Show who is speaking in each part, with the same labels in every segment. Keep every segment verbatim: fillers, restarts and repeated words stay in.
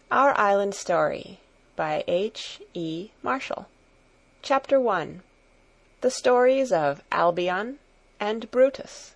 Speaker 1: Our Island Story by H. E. Marshall. Chapter one. The Stories of Albion and Brutus.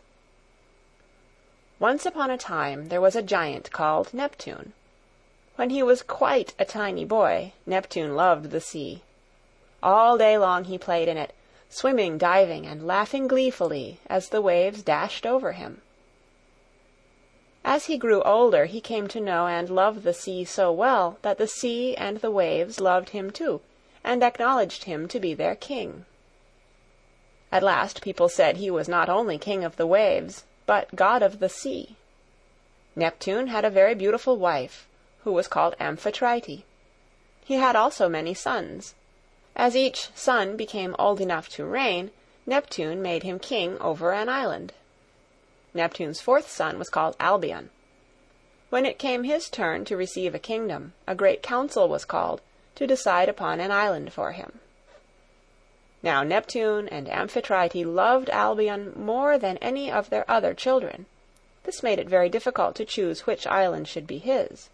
Speaker 1: Once upon a time there was a giant called Neptune. When he was quite a tiny boy, Neptune loved the sea. All day long he played in it, swimming, diving, and laughing gleefully as the waves dashed over him. As he grew older he came to know and love the sea so well that the sea and the waves loved him too, and acknowledged him to be their king. At last people said he was not only king of the waves, but god of the sea. Neptune had a very beautiful wife, who was called Amphitrite. He had also many sons. As each son became old enough to reign, Neptune made him king over an island. Neptune's fourth son was called Albion. When it came his turn to receive a kingdom, a great council was called to decide upon an island for him. Now Neptune and Amphitrite loved Albion more than any of their other children. This made it very difficult to choose which island should be his.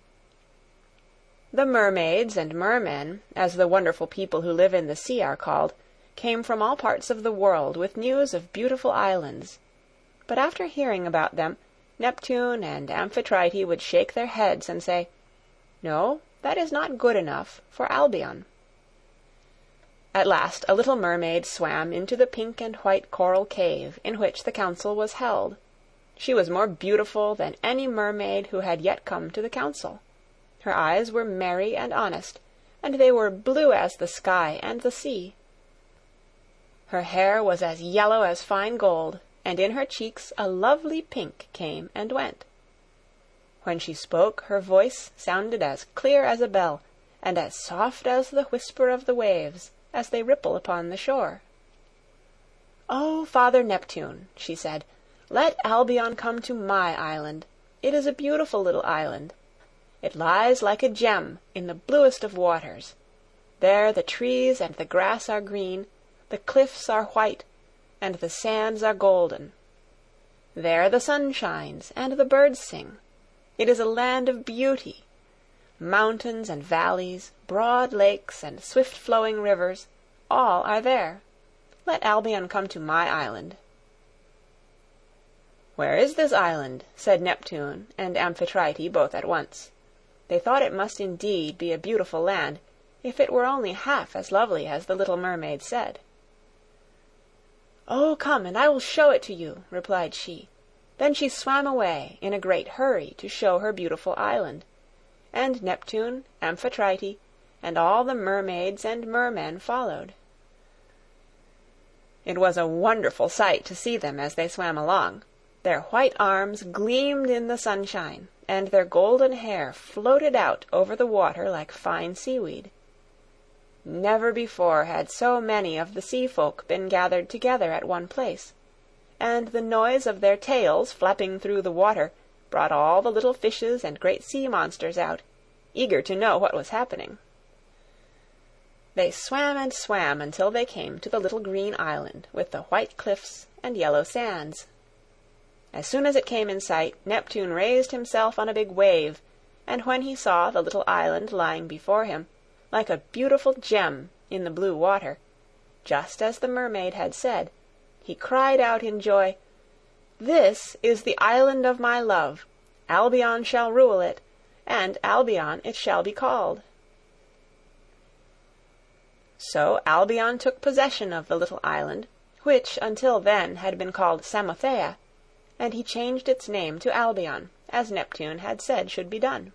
Speaker 1: The mermaids and mermen, as the wonderful people who live in the sea are called, came from all parts of the world with news of beautiful islands. But after hearing about them, Neptune and Amphitrite would shake their heads and say, "No, that is not good enough for Albion." At last a little mermaid swam into the pink and white coral cave in which the council was held. She was more beautiful than any mermaid who had yet come to the council. Her eyes were merry and honest, and they were blue as the sky and the sea. Her hair was as yellow as fine gold, and in her cheeks a lovely pink came and went. When she spoke, her voice sounded as clear as a bell, and as soft as the whisper of the waves as they ripple upon the shore. "Oh, Father Neptune," she said, "let Albion come to my island. It is a beautiful little island. It lies like a gem in the bluest of waters. There the trees and the grass are green, the cliffs are white, and the sands are golden. There the sun shines, and the birds sing. It is a land of beauty. Mountains and valleys, broad lakes and swift-flowing rivers, all are there. Let Albion come to my island." "Where is this island?" said Neptune and Amphitrite both at once. They thought it must indeed be a beautiful land, if it were only half as lovely as the little mermaid said. "Oh, come, and I will show it to you," replied she. Then she swam away in a great hurry to show her beautiful island, and Neptune, Amphitrite, and all the mermaids and mermen followed. It was a wonderful sight to see them as they swam along. Their white arms gleamed in the sunshine, and their golden hair floated out over the water like fine seaweed. Never before had so many of the sea folk been gathered together at one place, and the noise of their tails flapping through the water brought all the little fishes and great sea monsters out, eager to know what was happening. They swam and swam until they came to the little green island with the white cliffs and yellow sands. As soon as it came in sight, Neptune raised himself on a big wave, and when he saw the little island lying before him, like a beautiful gem in the blue water, just as the mermaid had said, he cried out in joy, "This is the island of my love. Albion shall rule it, and Albion it shall be called." So Albion took possession of the little island, which until then had been called Samothea, and he changed its name to Albion, as Neptune had said should be done.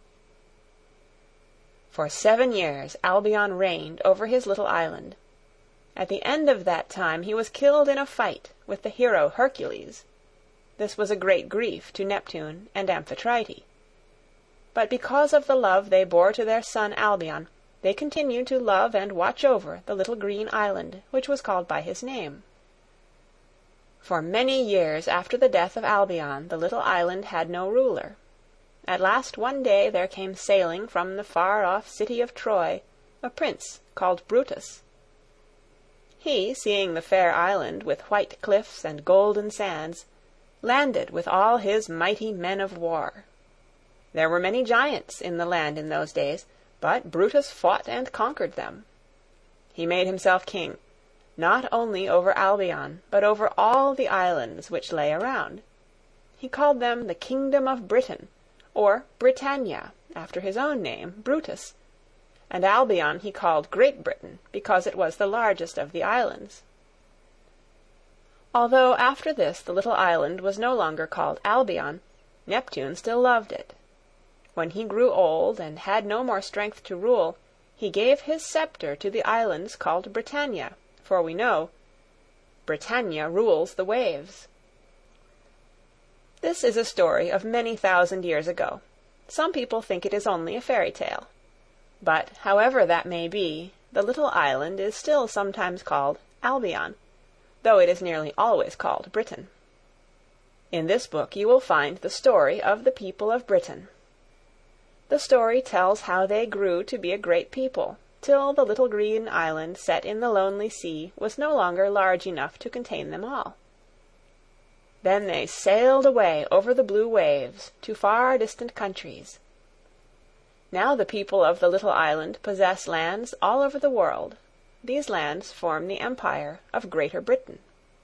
Speaker 1: For seven years Albion reigned over his little island. At the end of that time he was killed in a fight with the hero Hercules. This was a great grief to Neptune and Amphitrite. But because of the love they bore to their son Albion, they continued to love and watch over the little green island, which was called by his name. For many years after the death of Albion, the little island had no ruler. At last one day there came sailing from the far-off city of Troy a prince called Brutus. He, seeing the fair island with white cliffs and golden sands, landed with all his mighty men of war. There were many giants in the land in those days, but Brutus fought and conquered them. He made himself king, not only over Albion, but over all the islands which lay around. He called them the Kingdom of Britain, or Britannia, after his own name, Brutus, and Albion he called Great Britain, because it was the largest of the islands. Although after this the little island was no longer called Albion, Neptune still loved it. When he grew old and had no more strength to rule, he gave his sceptre to the islands called Britannia, for we know, Britannia rules the waves. This is a story of many thousand years ago. Some people think it is only a fairy tale. But, however that may be, the little island is still sometimes called Albion, though it is nearly always called Britain. In this book you will find the story of the people of Britain. The story tells how they grew to be a great people, till the little green island set in the lonely sea was no longer large enough to contain them all. Then they sailed away over the blue waves to far distant countries. Now the people of the little island possess lands all over the world. These lands form the empire of Greater Britain.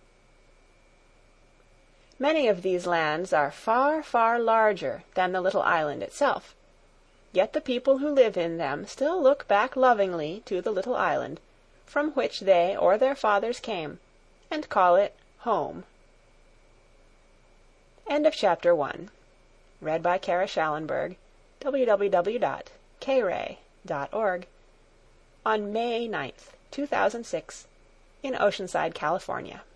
Speaker 1: Many of these lands are far, far larger than the little island itself. Yet the people who live in them still look back lovingly to the little island, from which they or their fathers came, and call it home. End of chapter one. Read by Kara Schallenberg, w w w dot k ray dot org, on May ninth, two thousand six, in Oceanside, California.